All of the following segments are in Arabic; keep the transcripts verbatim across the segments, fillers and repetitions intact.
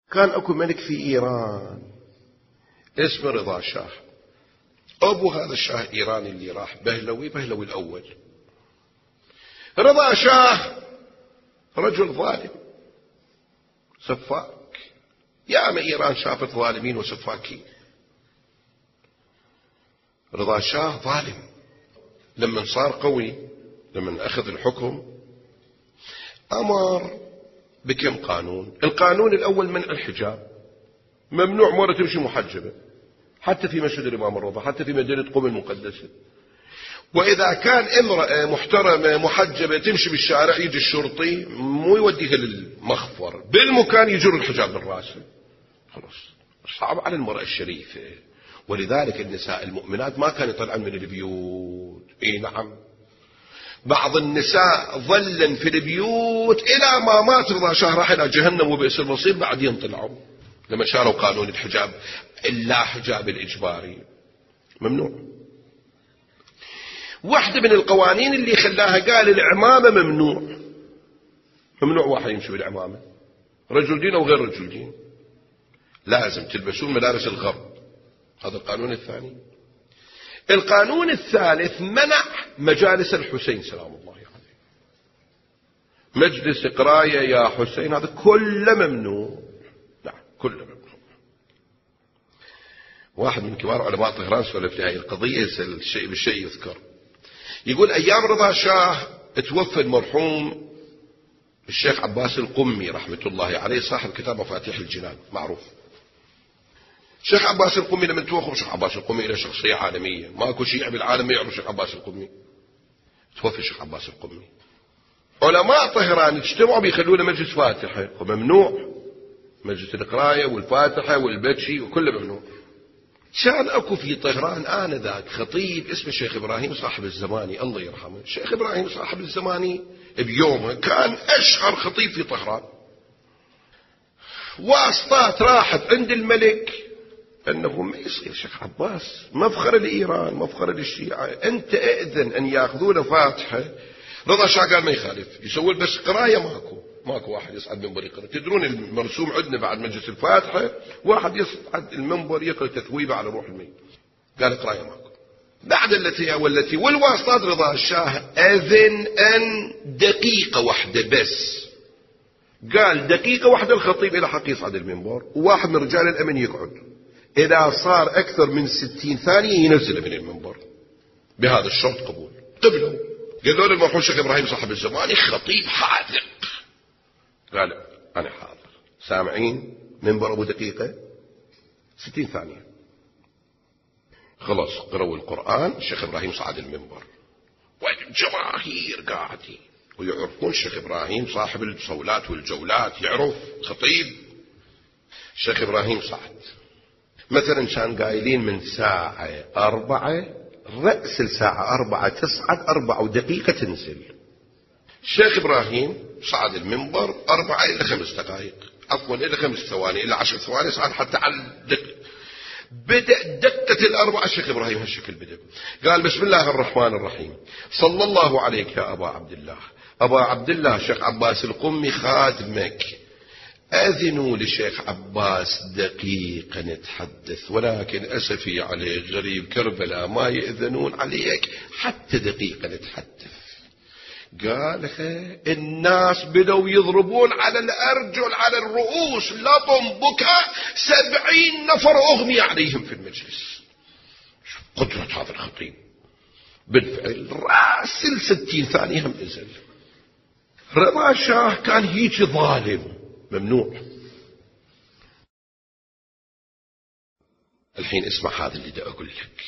كان اكو ملك في ايران اسمه رضا شاه. ابو هذا الشاه الايراني اللي راح بهلوي، بهلوي الاول. رضا شاه رجل ظالم سفاك، يا ما ايران شافت ظالمين وسفاكين. رضا شاه ظالم. لما صار قوي، لما اخذ الحكم، امر بكم قانون. القانون الاول منع الحجاب، ممنوع مرة تمشي محجبة حتى في مسجد الامام الرضا، حتى في مدينة قم المقدسة. واذا كان امرأة محترمة محجبة تمشي بالشارع، يجي الشرطي مو يوديها للمخفر، بالمكان يجر الحجاب من راسه. خلاص صعب على المرأة الشريفة. ولذلك النساء المؤمنات ما كانوا يطلعن من البيوت. اي نعم، بعض النساء ظلن في البيوت الى ما مات رضا شاه، راح الى جهنم وبئس المصير، بعدين طلعوا لما شالوا قانون الحجاب، الا حجاب الاجباري ممنوع. واحدة من القوانين اللي خلاها قال العمامة ممنوع، ممنوع واحد يمشي بالعمامة، رجل دين او غير رجل دين، لازم تلبسون ملابس الغرب. هذا القانون الثاني. القانون الثالث منع مجالس الحسين سلام الله عليه، مجلس قراية يا حسين، هذا كله ممنوع. نعم كله ممنوع. واحد من كبار علماء طهران سولف لي هذه القضية، الشيء بالشيء يذكر. يقول ايام رضا شاه توفى المرحوم الشيخ عباس القمي رحمة الله عليه، صاحب كتاب مفاتيح الجنان معروف. الشيخ عباس القمي لما توفى، الشيخ عباس القمي له شخصية عالمية، ماكو شيء بالعالم ما يعرف الشيخ عباس القمي. توفى الشيخ عباس القمي، علماء طهران اجتمعوا بيخلوا له مجلس فاتحة، وممنوع مجلس القراية والفاتحة والبتشي وكله ممنوع. كان اكو في طهران آنذاك خطيب اسمه الشيخ إبراهيم صاحب الزماني الله يرحمه. الشيخ إبراهيم صاحب الزماني بيومه كان أشهر خطيب في طهران. واسطات راحت عند الملك أنه ما يصير شيخ عباس مفخر لإيران مفخر للشيعة، أنت أذن أن يأخذون فاتحة. رضا شاه قال ما يخالف، يسوي بس قراية ماكو ماكو واحد يصعد منبر يقرأ. تدرون المرسوم عندنا بعد مجلس الفاتحة واحد يصعد المنبر يقرأ تثويبة على روح الميت. قال قراية ماكو. بعد التي والتي والواسطات رضا الشاه أذن أن دقيقة واحدة بس، قال دقيقة واحدة الخطيب إلى حق يصعد المنبر، وواحد من رجال الأمن يقعد، إذا صار أكثر من ستين ثانية ينزل من المنبر. بهذا الشرط قبول. قبلوا. قالوا له المرحوم الشيخ إبراهيم صاحب الزماني خطيب حاذق، قال أنا حاضر. سامعين منبر أبو دقيقة ستين ثانية. خلاص قرأوا القرآن، الشيخ إبراهيم صعد المنبر والجماهير قاعدين ويعرفون الشيخ إبراهيم صاحب الصولات والجولات، يعرف خطيب. الشيخ إبراهيم صعد مثلا كان قايلين من ساعة أربعة، رأس الساعة أربعة تصعد، أربعة ودقيقة تنزل. الشيخ إبراهيم صعد المنبر أربعة إلى خمس دقائق، عفوا إلى خمس ثواني إلى عشر ثواني، صعد حتى على الدق. بدأ دقة الأربعة الشيخ إبراهيم هالشكل بدأ، قال بسم الله الرحمن الرحيم، صلى الله عليك يا أبا عبد الله. أبا عبد الله الشيخ عباس القمي خادمك، أذنوا لشيخ عباس دقيقة نتحدث، ولكن أسفي عليك غريب كربلاء ما يأذنون عليك حتى دقيقة نتحدث. قال الناس بدوا يضربون على الأرجل على الرؤوس، لطم بكاء، سبعين نفر أغمي عليهم في المجلس. قدرة هذا الخطيب بالفعل راسل ستين ثانية هم نزل. رضا شاه كان هيك ظالم ممنوع. الحين اسمع هذا اللي دا أقول لك.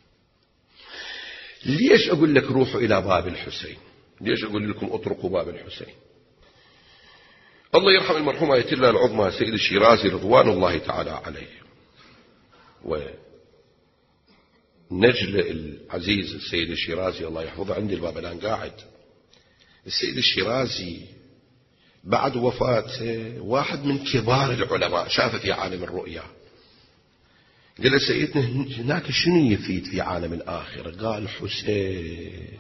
ليش أقول لك روحوا إلى باب الحسين؟ ليش أقول لكم اطرقوا باب الحسين؟ الله يرحم المرحوم آية الله العظمى سيد الشيرازي رضوان الله تعالى عليه، ونجل العزيز السيد الشيرازي الله يحفظه عندي الباب الآن قاعد. السيد الشيرازي بعد وفاته واحد من كبار العلماء شافه في عالم الرؤيا، قال سيدنا هناك شنو يفيد في عالم الآخرة؟ قال حسين.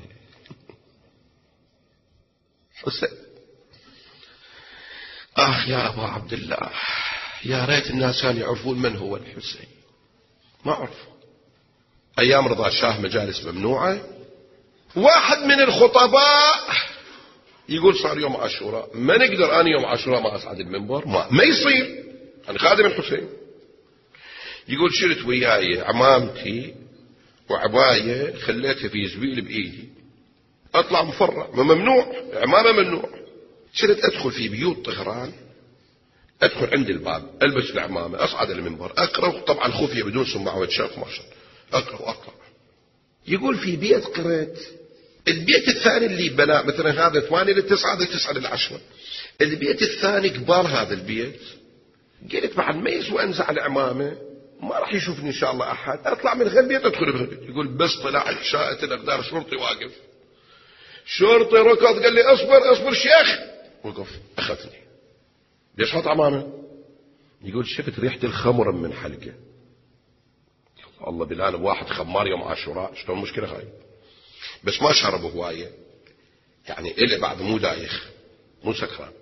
حسين آخ يا أبا عبد الله، يا ريت الناس كانوا يعرفون من هو الحسين، ما عرفوا. أيام رضا الشاه مجالس ممنوعة، واحد من الخطباء يقول صار يوم عاشوراء، ما نقدر أنا يوم عاشوراء ما أصعد المنبر، ما, ما يصير، أنا خادم الحسين. يقول شلت وياي عمامتي وعباية خليتها في زبيل بإيدي، أطلع مفرع، ممنوع، عمامة ممنوع. شلت أدخل في بيوت طهران، أدخل عند الباب، ألبس العمامة، أصعد المنبر، أقرأ، طبعا خفية بدون سماعة وتشاف ما شاء الله، أقرأ وأطلع. يقول في بيت قرأت، البيت الثاني اللي بناء مثلا هذا ثمانية للتسعة، هذا تسعة للعشرة، البيت الثاني كبار هذا البيت. قلت بعد ما يسوى أنزع العمامة ما راح يشوفني إن شاء الله أحد، أطلع من البيت أدخل بغيت. يقول بس طلعت شاءت الأقدار شرطي واقف، شرطي ركض قال لي أصبر أصبر شيخ، وقف أخذني. ليش حط عمامة؟ يقول شفت ريحة الخمر من حلقه. الله بالله واحد خمار يوم عاشوراء شلون مشكلة هاي؟ بس ما شرب هواية، يعني إلي بعد مو دايخ مو سكران.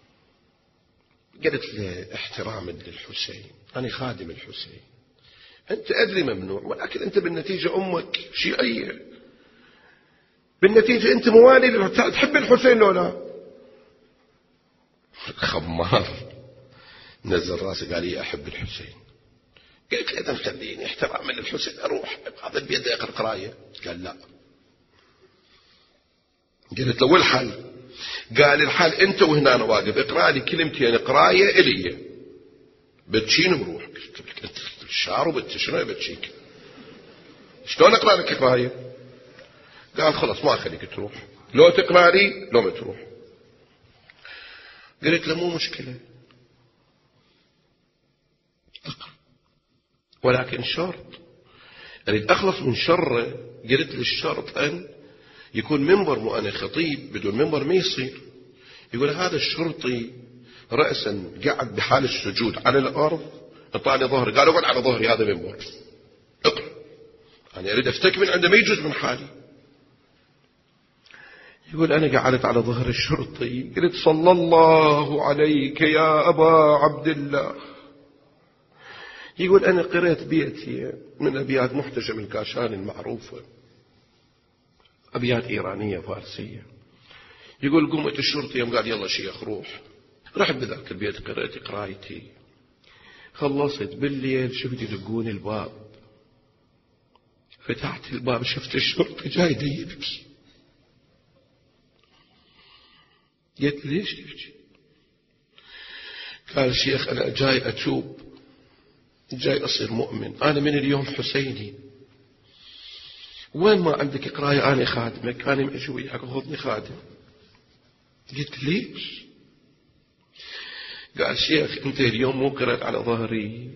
قلت له احتراما للحسين، أنا خادم الحسين، أنت أدري ممنوع، ولكن أنت بالنتيجة أمك شيعية، بالنتيجة أنت موالي، تحب الحسين لو لا؟ خمار نزل راسه قال لي أحب الحسين. قلت له إذا خليني احتراما للحسين أروح هذا بيد أقرأ قراية. قال لا. قلت له والحل؟ قال الحل أنت وهنا أنا واقف اقرأ لي كلمتين قراية إلي بتشين بروح. قلت لك أنت الشعر وبتشنو بتشيك، شلون أقرأ لك قراية؟ قال خلاص ما أخليك تروح، لو تقرأ لي لو ما تروح. قلت له مو مشكلة أقرأ، ولكن شرط أريد أخلص من شره. قلت له الشرط أن يكون منبر، مو أنا خطيب، بدون منبر ما يصير. يقول هذا الشرطي رأسا قاعد بحال السجود على الأرض، اطعني ظهري، قال اقعد على ظهري، هذا منبر اقرأ، أنا أريد أفتكمل عندما يجوز من حالي. يقول أنا قعدت على ظهر الشرطي، قلت صلى الله عليك يا أبا عبد الله. يقول أنا قرأت بيتي من أبيات محتشم الكاشاني المعروفة، أبيات إيرانية فارسية. يقول قمت الشرطي يوم قال يلا شيخ روح، رحت بذاك البيت قرأت قرايتي، خلصت بالليل شفت يدقون الباب، فتحت الباب شفت الشرطي جاي يبكي. قلت ليش تبكي؟ قال شيخ أنا جاي أتوب، جاي أصير مؤمن، أنا من اليوم حسيني، وين ما عندك قراية أنا خادمك، أنا ماشي وياك خذني خادم. قلت ليش؟ قال شيخ أنت اليوم مو قرأت على ظهري،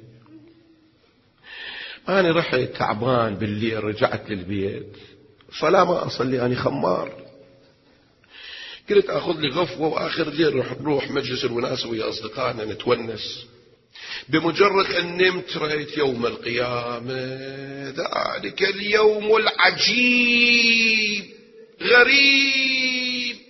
أنا رحت تعبان بالليل رجعت للبيت صلاة ما أصلي، أنا خمار، قلت أخذ لي غفوة وآخر الليل رح نروح مجلس الوناسة ويا أصدقائنا نتونس. بمجرد أن نمت رأيت يوم القيامة، ذلك اليوم العجيب غريب،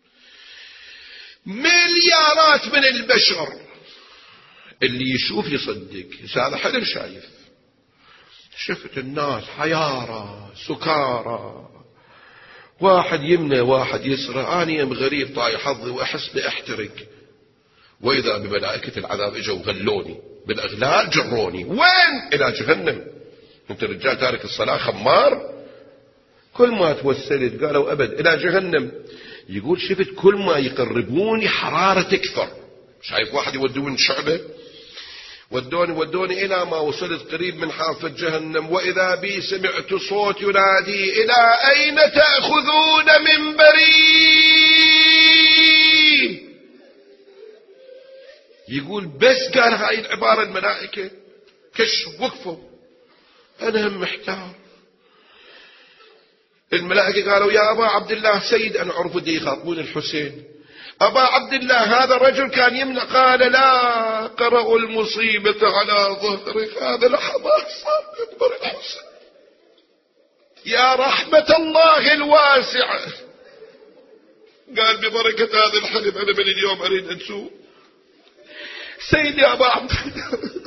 مليارات من البشر، اللي يشوف يصدق، هذا حلم شايف. شفت الناس حيارى سكارى، واحد يمنى واحد يسرى، أنا يم غريب طايح حظي وأحس بأحترق، وإذا بملائكة العذاب إجوا غلوني بالأغلال جروني، وين؟ إلى جهنم. أنت رجال تارك الصلاة خمار، كل ما توسلت قالوا أبد إلى جهنم. يقول شفت كل ما يقربوني حرارة تكثر، شايف واحد يودون شعبة، ودوني ودوني إلى ما وصلت قريب من حافة جهنم، وإذا بي سمعت صوت ينادي إلى أين تأخذون منبري؟ يقول بس قال هاي العبارة الملائكة كش وقفوا، أنا هم محتار. الملائكة قالوا يا أبا عبد الله سيد، أنا عرف دي يخاطبون الحسين، أبا عبد الله هذا الرجل كان يمنع. قال لا، قرأوا المصيبة على ظهرك، هذا لحظات صار يكبر الحسين. يا رحمة الله الواسعة، قال ببركة هذا الحلم أنا من اليوم أريد أن أتوب. سيدي أبا عبد